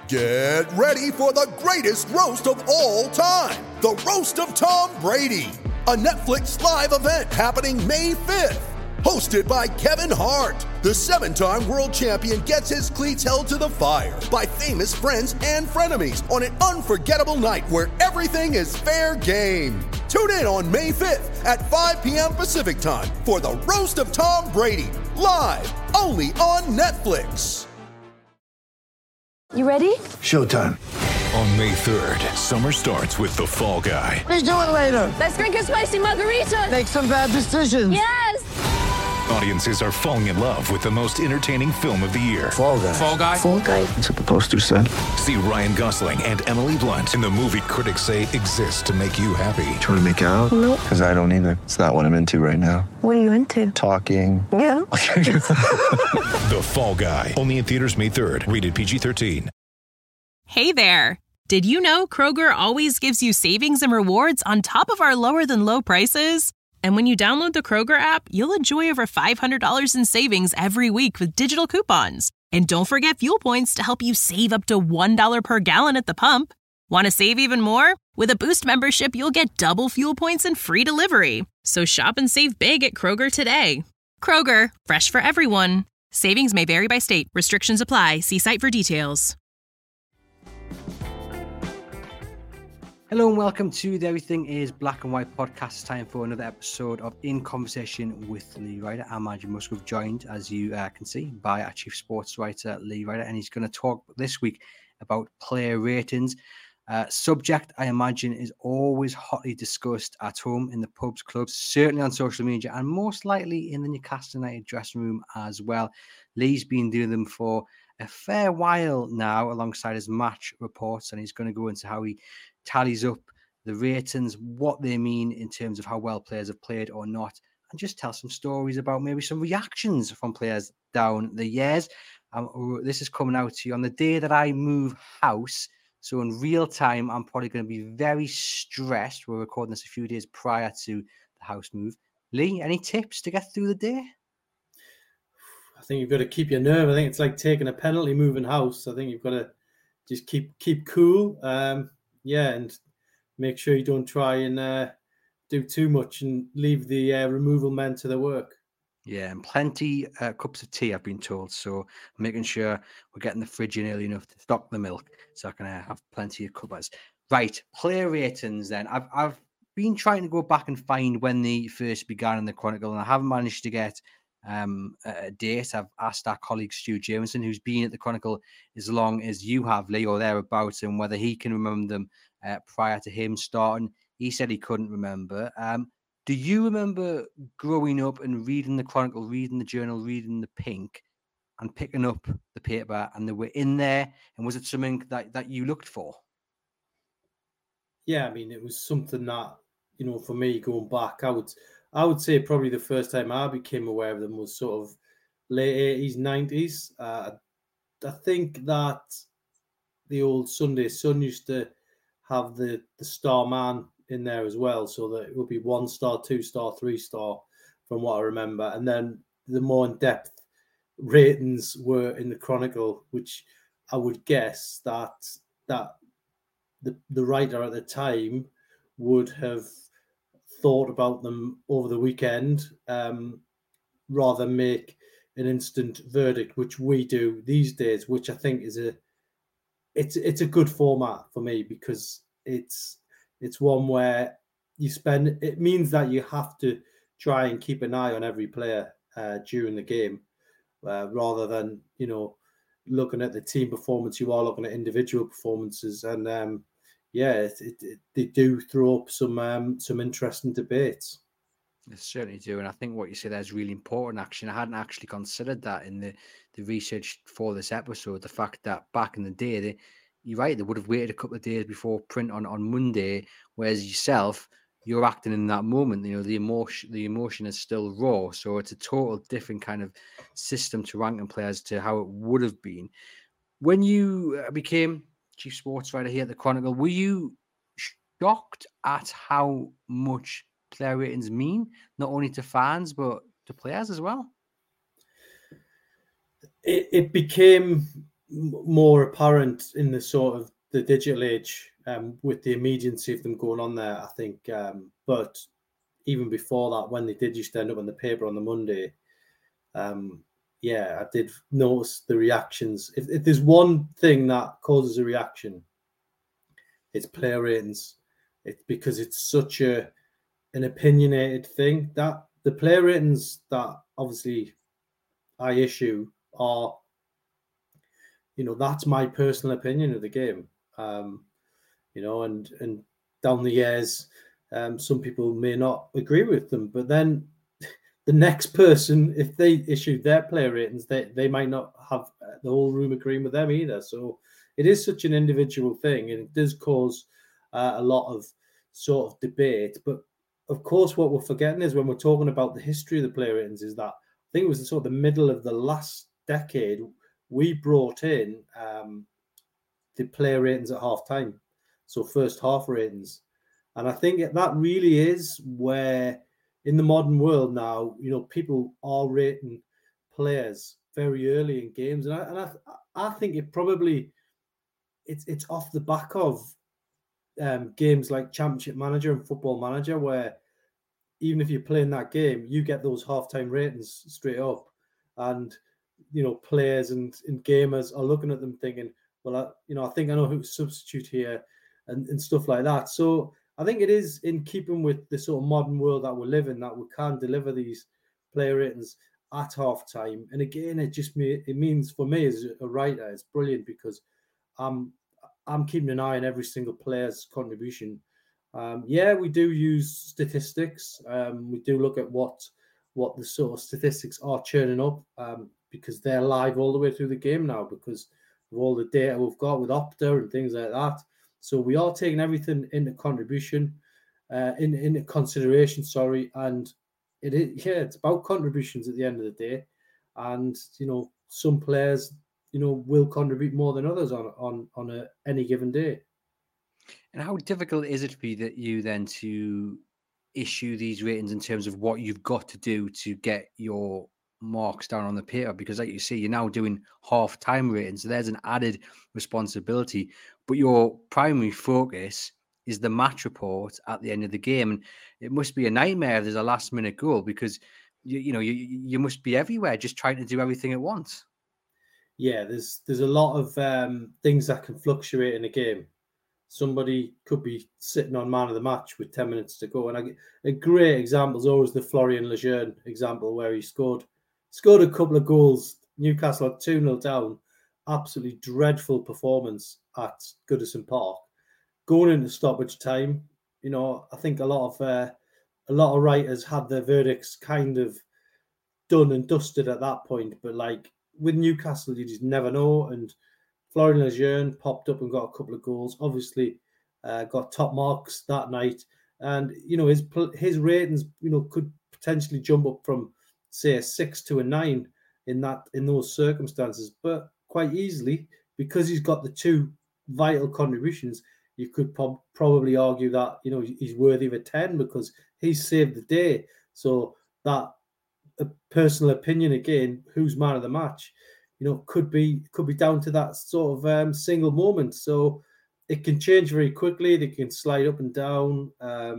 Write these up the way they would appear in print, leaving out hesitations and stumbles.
Get ready for the greatest roast of all time, the Roast of Tom Brady, a Netflix live event happening May 5th. Hosted by Kevin Hart, the 7-time world champion gets his cleats held to the fire by famous friends and frenemies on an unforgettable night where everything is fair game. Tune in on May 5th at 5 p.m. Pacific time for the Roast of Tom Brady, live only on Netflix. You ready? Showtime. On May 3rd, summer starts with The Fall Guy. Let's do it later. Let's drink a spicy margarita. Make some bad decisions. Yes! Audiences are falling in love with the most entertaining film of the year. Fall Guy. Fall Guy? Fall guy. That's what the poster said. See Ryan Gosling and Emily Blunt in the movie critics say exists to make you happy. Trying to make it out? Nope. Because I don't either. It's not what I'm into right now. What are you into? Talking. Yeah. The Fall Guy. Only in theaters May 3rd. Rated PG-13. Hey there. Did you know Kroger always gives you savings and rewards on top of our lower than low prices? And when you download the Kroger app, you'll enjoy over $500 in savings every week with digital coupons. And don't forget fuel points to help you save up to $1 per gallon at the pump. Want to save even more? With a Boost membership, you'll get double fuel points and free delivery. So shop and save big at Kroger today. Kroger, fresh for everyone. Savings may vary by state. Restrictions apply. See site for details. Hello and welcome to the Everything is Black and White podcast. It's time for another episode of In Conversation with Lee Ryder. I'm Andrew Musgrove, joined, as you can see, by our chief sports writer, Lee Ryder, and he's going to talk this week about player ratings. Subject, I imagine, is always hotly discussed at home, in the pubs, clubs, certainly on social media, and most likely in the Newcastle United dressing room as well. Lee's been doing them for a fair while now alongside his match reports, and he's going to go into how he tallies up the ratings, what they mean in terms of how well players have played or not, and just tell some stories about maybe some reactions from players down the years. This is coming out to you on the day that I move house. So in real time, I'm probably going to be very stressed. We're recording this a few days prior to the house move. Lee, any tips to get through the day? I think you've got to keep your nerve. I think it's like taking a penalty moving house. I think you've got to just keep cool. And make sure you don't try and do too much and leave the removal men to their work. Yeah, and plenty cups of tea, I've been told. So making sure we're getting the fridge in early enough to stock the milk so I can have plenty of cuppas. Right, player ratings then. I've been trying to go back and find when they first began in the Chronicle, and I haven't managed to get a date. I've asked our colleague Stu Jameson, who's been at the Chronicle as long as you have, Lee, or thereabouts, and whether he can remember them prior to him starting. He said he couldn't remember. Do you remember growing up and reading the Chronicle, reading the Journal, reading the Pink, and picking up the paper and they were in there? And was it something that you looked for? Yeah, I mean, it was something that, for me going back, I would say probably the first time I became aware of them was sort of late 80s, 90s. I think that the old Sunday Sun used to have the star man in there as well, so that it would be 1-star, 2-star, 3-star from what I remember. And then the more in-depth ratings were in the Chronicle, which I would guess that the writer at the time would have thought about them over the weekend, rather than make an instant verdict, which we do these days, which I think is it's a good format for me, because it's one where it means that you have to try and keep an eye on every player during the game, rather than looking at the team performance. You are looking at individual performances, and they do throw up some interesting debates. They certainly do, and I think what you say there is really important. Actually, I hadn't actually considered that in the research for this episode. The fact that back in the day, you're right, they would have waited a couple of days before print on Monday, whereas yourself, you're acting in that moment. The emotion is still raw, so it's a total different kind of system to ranking players to how it would have been. When you became chief sports writer here at the Chronicle, were you shocked at how much player ratings mean, not only to fans but to players as well? It became more apparent in the sort of the digital age with the immediacy of them going on there, I think. But even before that, when they did just end up on the paper on the Monday, I did notice the reactions. If there's one thing that causes a reaction, it's player ratings. It's because it's such an opinionated thing that the player ratings that obviously I issue are, that's my personal opinion of the game. And down the years, some people may not agree with them, but then the next person, if they issued their player ratings, they might not have the whole room agreeing with them either. So it is such an individual thing, and it does cause a lot of sort of debate. But of course, what we're forgetting is when we're talking about the history of the player ratings is that I think it was sort of the middle of the last decade, we brought in the player ratings at halftime. So first half ratings. And I think that really is where in the modern world now, people are rating players very early in games. And I think it probably, it's off the back of games like Championship Manager and Football Manager, where even if you're playing that game, you get those halftime ratings straight up. And, players and gamers are looking at them thinking, well, I think I know who to substitute here and stuff like that. So I think it is in keeping with the sort of modern world that we live in that we can deliver these player ratings at half time. And again, it means for me as a writer, it's brilliant because I'm keeping an eye on every single player's contribution. We do use statistics. We do look at what the sort of statistics are churning up because they're live all the way through the game now because of all the data we've got with Opta and things like that. So we are taking everything into contribution, into consideration. And it's about contributions at the end of the day. And some players, will contribute more than others on any given day. And how difficult is it for you then to issue these ratings in terms of what you've got to do to get your marks down on the paper? Because like you say, you're now doing half-time ratings, so there's an added responsibility. But your primary focus is the match report at the end of the game. And it must be a nightmare if there's a last-minute goal because, you must be everywhere just trying to do everything at once. Yeah, there's a lot of things that can fluctuate in a game. Somebody could be sitting on man of the match with 10 minutes to go. And a great example is always the Florian Lejeune example where he scored a couple of goals. Newcastle at 2-0 down. Absolutely dreadful performance at Goodison Park. Going into stoppage time, I think a lot of writers had their verdicts kind of done and dusted at that point. But like with Newcastle, you just never know. And Florian Lejeune popped up and got a couple of goals. Obviously, got top marks that night, and his ratings, could potentially jump up from say a 6 to a 9 in those circumstances, but quite easily because he's got the two vital contributions. You could probably argue that he's worthy of a 10 because he's saved the day. So that a personal opinion again, who's man of the match, could be down to that sort of single moment. So it can change very quickly. They can slide up and down,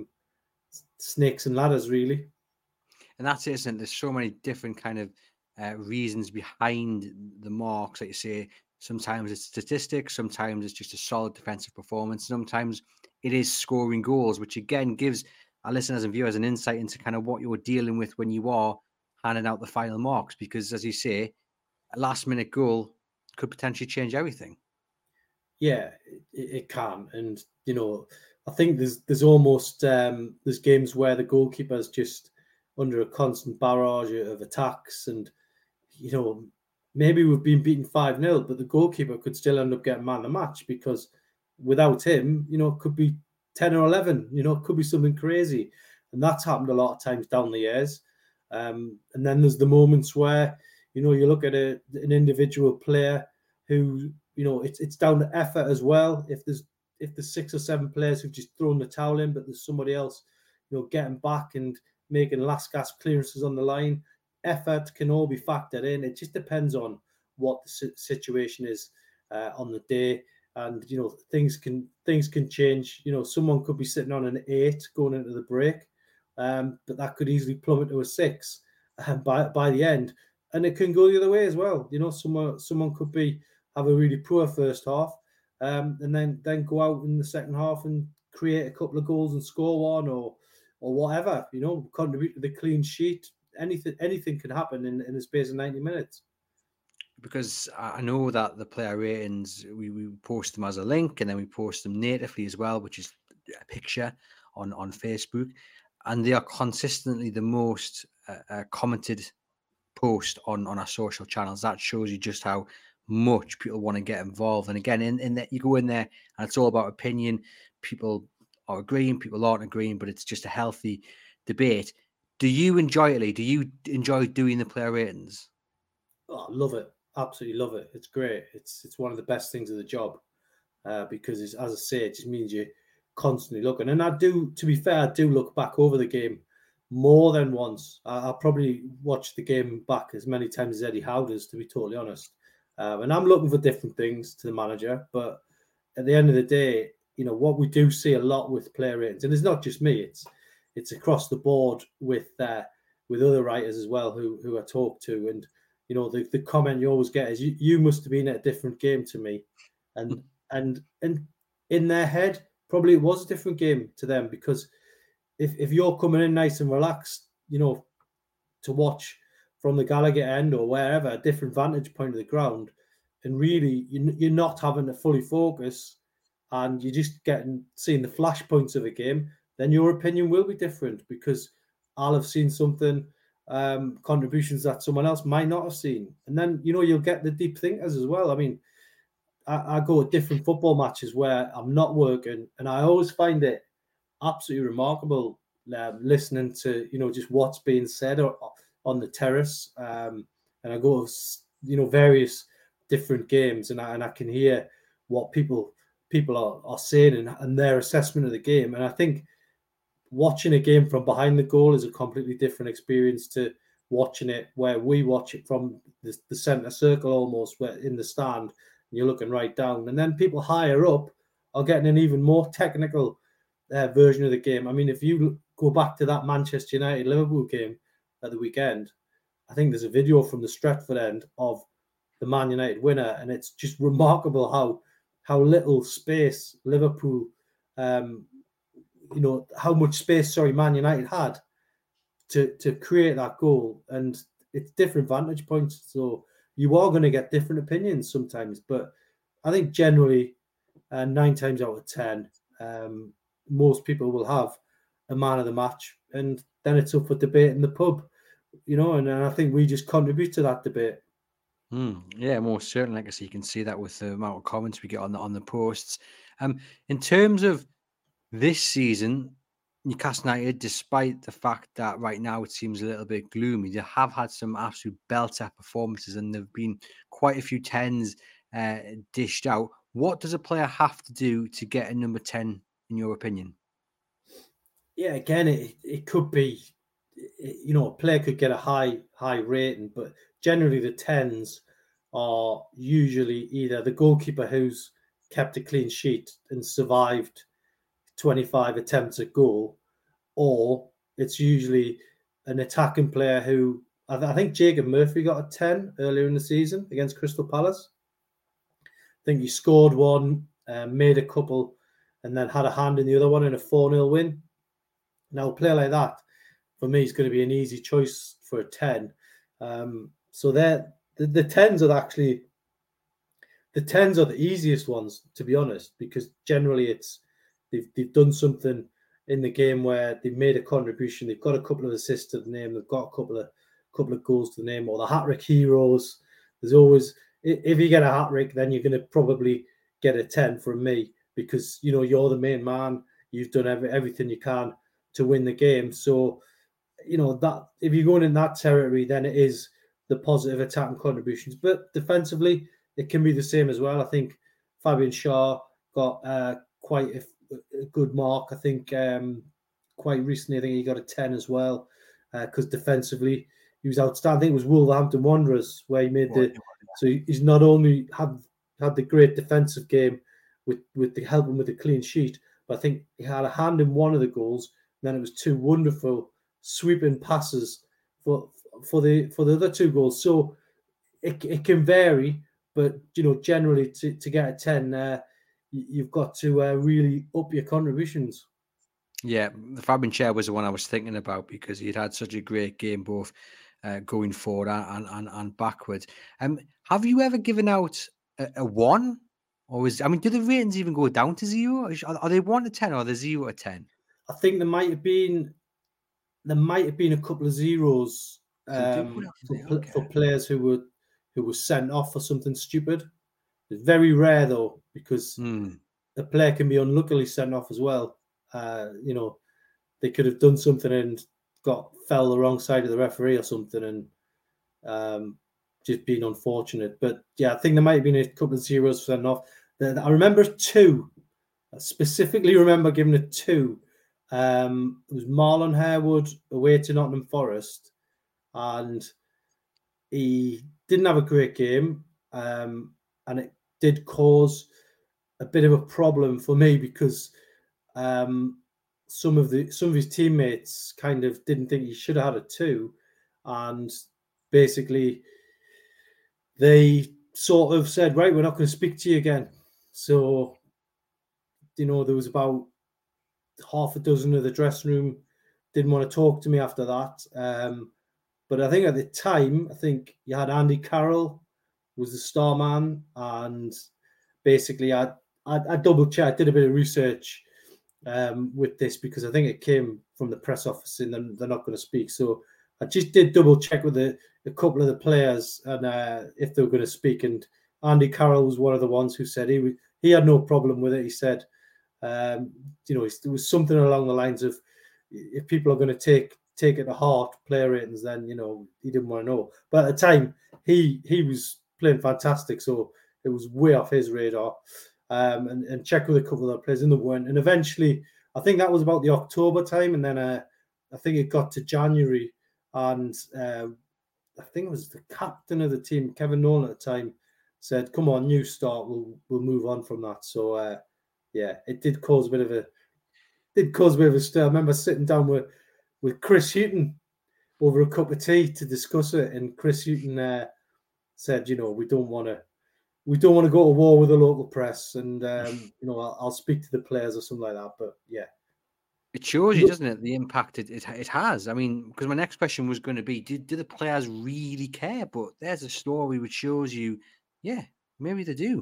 snakes and ladders, really. And that's it, isn't it? There's so many different kind of reasons behind the marks. Like you say, sometimes it's statistics, sometimes it's just a solid defensive performance, sometimes it is scoring goals, which again gives our listeners and viewers an insight into kind of what you're dealing with when you are handing out the final marks. Because as you say, a last-minute goal could potentially change everything. Yeah, it can, and I think there's almost there's games where the goalkeeper's just under a constant barrage of attacks, and maybe we've been beaten 5-0, but the goalkeeper could still end up getting man of the match because without him, it could be 10 or 11. It could be something crazy, and that's happened a lot of times down the years. And then there's the moments where you look at an individual player who, it's down to effort as well. If there's 6 or 7 players who've just thrown the towel in, but there's somebody else, getting back and making last gasp clearances on the line, effort can all be factored in. It just depends on what the situation is on the day. And, you know, things can change. You know, someone could be sitting on an 8 going into the break, but that could easily plummet to a 6 by the end. And it can go the other way as well. You know, someone could have a really poor first half, and then go out in the second half and create a couple of goals and score one or whatever. You know, contribute to the clean sheet. Anything can happen in the space of 90 minutes. Because I know that the player ratings, we post them as a link, and then we post them natively as well, which is a picture on Facebook, and they are consistently the most commented post on our social channels. That shows you just how much people want to get involved. And again, in that, you go in there and it's all about opinion. People are agreeing, people aren't agreeing, but it's just a healthy debate. Do you enjoy it, Lee? Do you enjoy doing the player ratings? Oh, I love it. Absolutely love it. It's great. It's one of the best things of the job because, as I say, it just means you're constantly looking. And I do, to be fair, I do look back over the game more than once. I'll probably watch the game back as many times as Eddie Howe does, to be totally honest. And I'm looking for different things to the manager. But at the end of the day, you know, what we do see a lot with player ratings, and it's not just me, it's across the board with other writers as well who I talk to. And you know, the comment you always get is, you must have been at a different game to me. And in their head, probably it was a different game to them, because if you're coming in nice and relaxed, you know, to watch from the Gallagher end or wherever, a different vantage point of the ground, and really you're not having to fully focus and you're just seeing the flash points of a game, then your opinion will be different, because I'll have seen something, contributions that someone else might not have seen. And then, you know, you'll get the deep thinkers as well. I mean, I go to different football matches where I'm not working, and I always find it absolutely remarkable listening to, you know, just what's being said on the terrace. And I go to, you know, various different games, and I can hear what people are saying and their assessment of the game. And I think watching a game from behind the goal is a completely different experience to watching it where we watch it from the centre circle, almost, where in the stand, and you're looking right down. And then people higher up are getting an even more technical version of the game. I mean, if you go back to that Manchester United-Liverpool game at the weekend, I think there's a video from the Stretford end of the Man United winner, and it's just remarkable how little space Liverpool, you know, how much space, Man United had to create that goal. And it's different vantage points, so you are going to get different opinions sometimes. But I think generally, 9 times out of 10, most people will have a man of the match, and then it's up for debate in the pub, you know, and I think we just contribute to that debate. Yeah, most certainly. Like I say, you can see that with the amount of comments we get on the posts. In terms of this season, Newcastle United, despite the fact that right now it seems a little bit gloomy, they have had some absolute belter performances, and there've been quite a few 10s dished out. What does a player have to do to get a number 10, in your opinion? Yeah, again, it could be, you know, a player could get a high rating, but generally the 10s are usually either the goalkeeper who's kept a clean sheet and survived 25 attempts at goal, or it's usually an attacking player who, I think Jacob Murphy got a 10 earlier in the season against Crystal Palace. I think he scored one, made a couple, and then had a hand in the other one in a 4-0 win. Now, a player like that, for me, is going to be an easy choice for a 10. So the 10s are actually, the 10s are the easiest ones, to be honest, because generally it's they've done something in the game where they've made a contribution. They've got a couple of assists to the name. They've got a couple of goals to the name, or the hat-trick heroes. There's always, if you get a hat-trick, then you're going to probably get a 10 from me, because, you know, you're the main man. You've done everything you can to win the game. So, you know, that if you're going in that territory, then it is the positive attacking contributions. But defensively, it can be the same as well. I think Fabian Schär got quite a good mark. I think quite recently, I think he got a 10 as well, because defensively he was outstanding. I think it was Wolverhampton Wanderers where he made So he's not only had the great defensive game with the helping with the clean sheet, but I think he had a hand in one of the goals. And then it was two wonderful sweeping passes for the other two goals. So it can vary, but generally to get a 10, you've got to really up your contributions. Yeah, the Fabian Schär was the one I was thinking about because he'd had such a great game both going forward and backwards. Have you ever given out a 1? Or do the ratings even go down to 0? Are they 1 to 10 or are they 0 to 10? I think there might have been a couple of zeros for players who were sent off for something stupid. It's very rare though, because the player can be unluckily sent off as well. They could have done something and fell the wrong side of the referee or something, and just been unfortunate. But yeah, I think there might have been a couple of zeros sent off. I remember 2. I specifically remember giving it 2. It was Marlon Harewood away to Nottingham Forest, and he didn't have a great game, and it did cause a bit of a problem for me because some of his teammates kind of didn't think he should have had a 2, and basically they sort of said, right, we're not going to speak to you again. So there was about half a dozen of the dressing room didn't want to talk to me after that. But I think at the time, you had Andy Carroll was the star man, and basically I double checked, did a bit of research with this because I think it came from the press office and they're not going to speak. So I just did double check with a couple of the players and if they were going to speak. And Andy Carroll was one of the ones who said he had no problem with it. He said, there was something along the lines of, if people are going to take it to heart, player ratings, then he didn't want to know. But at the time, he was playing fantastic, so it was way off his radar. And check with a couple of other players, and they weren't. And eventually, I think that was about the October time, and then I think it got to January, and I think it was the captain of the team, Kevin Nolan at the time, said, "Come on, new start. We'll move on from that." So yeah, it did cause a bit of a stir. I remember sitting down with Chris Hughton over a cup of tea to discuss it, and Chris Hughton said, we don't want to go to war with the local press, and I'll speak to the players or something like that. But yeah, it shows you, doesn't it, the impact it has. I mean, because my next question was going to be, do the players really care? But there's a story which shows you, yeah, maybe they do.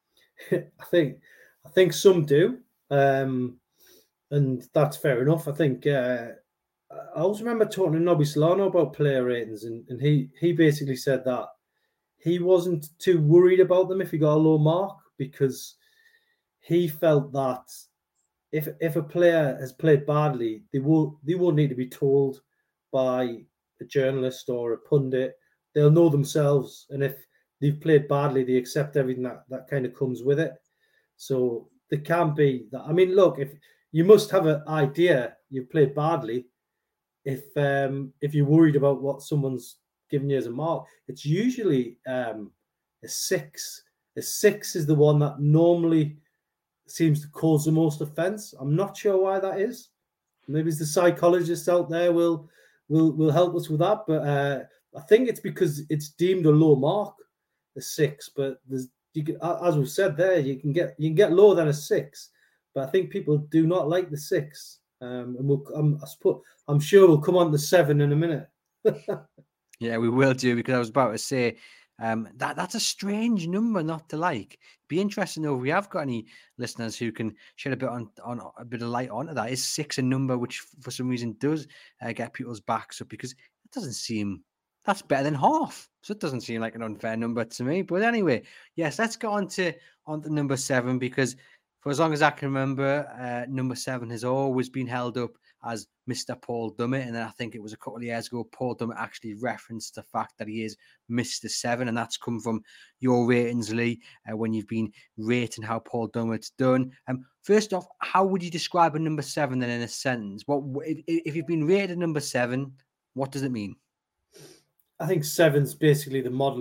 I think some do, and that's fair enough. I think I also remember talking to Nobby Solano about player ratings, and he basically said that he wasn't too worried about them if he got a low mark, because he felt that if a player has played badly, they won't need to be told by a journalist or a pundit. They'll know themselves, and if they've played badly, they accept everything that kind of comes with it. So there can't be that. I mean, look, if you must have an idea you've played badly, if you're worried about what someone's giving you as a mark, it's usually a 6. A 6 is the one that normally seems to cause the most offence. I'm not sure why that is. Maybe it's the psychologists out there will help us with that. But I think it's because it's deemed a low mark, a 6. But as we've said there, you can get lower than a 6. But I think people do not like the 6. And I'm sure we'll come on to 7 in a minute. Yeah, we will do, because I was about to say that's a strange number not to like. Be interesting to know if we have got any listeners who can shed a bit on a bit of light onto that. Is 6 a number which for some reason does get people's backs up? Because it doesn't seem, that's better than half. So it doesn't seem like an unfair number to me. But anyway, yes, let's go on to number 7, because for as long as I can remember, number 7 has always been held up as Mr. Paul Dummett. And then I think it was a couple of years ago, Paul Dummett actually referenced the fact that he is Mr. 7. And that's come from your ratings, Lee, when you've been rating how Paul Dummett's done. First off, how would you describe a number 7 then in a sentence? If you've been rated a number 7, what does it mean? I think 7's basically the model of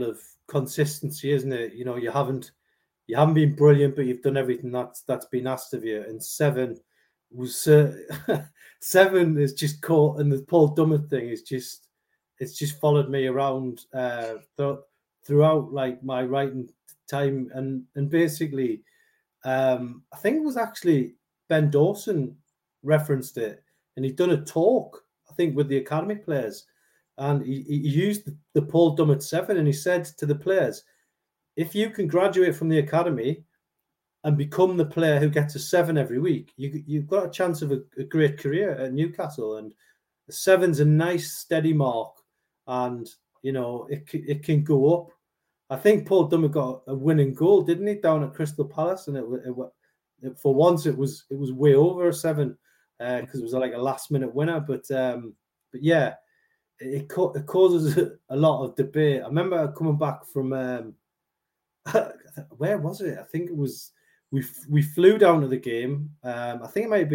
consistency, isn't it? You know, you haven't been brilliant, but you've done everything that's been asked of you. And 7 was 7 is just caught, and the Paul Dummett thing is just followed me around throughout like my writing time, and basically, I think it was actually Ben Dawson referenced it, and he'd done a talk, I think, with the academy players, and he used the Paul Dummett 7, and he said to the players, if you can graduate from the academy and become the player who gets a 7 every week, you've got a chance of a great career at Newcastle. And the 7's a nice steady mark, and you know it can go up. I think Paul Dummett got a winning goal, didn't he, down at Crystal Palace, and it for once it was way over a 7 because it was like a last minute winner. But yeah, it causes a lot of debate. I remember coming back from where was it? I think it was we flew down to the game. I think it might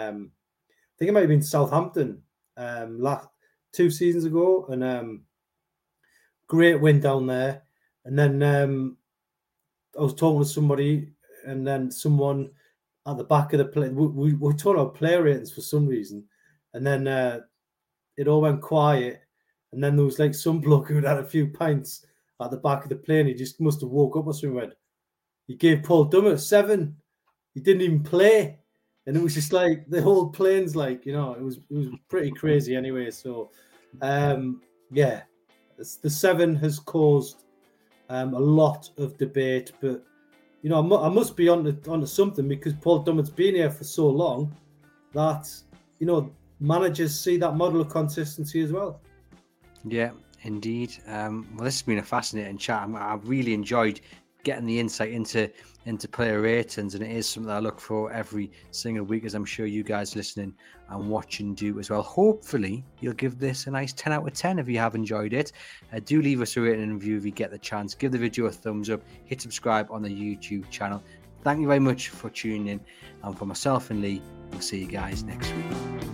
have been Southampton last 2 seasons ago, and great win down there. And then I was talking to somebody, and then someone at the back of the play. We were talking about player ratings for some reason, and then it all went quiet. And then there was like some bloke who'd had a few pints at the back of the plane. He just must have woke up or something. Went, he gave Paul Dummett 7. He didn't even play, and it was just like the whole plane's like, you know, it was pretty crazy anyway. So, yeah, the 7 has caused a lot of debate, but you know, I must be onto something, because Paul Dummett's been here for so long that, you know, managers see that model of consistency as well. Yeah, indeed. Well, this has been a fascinating chat. I've really enjoyed getting the insight into player ratings, and it is something that I look for every single week, as I'm sure you guys listening and watching do as well. Hopefully you'll give this a nice 10 out of 10 if you have enjoyed it. Do leave us a rating and review if you get the chance. Give the video a thumbs up, hit subscribe on the YouTube channel. Thank you very much for tuning in, and for myself and Lee, we'll see you guys next week.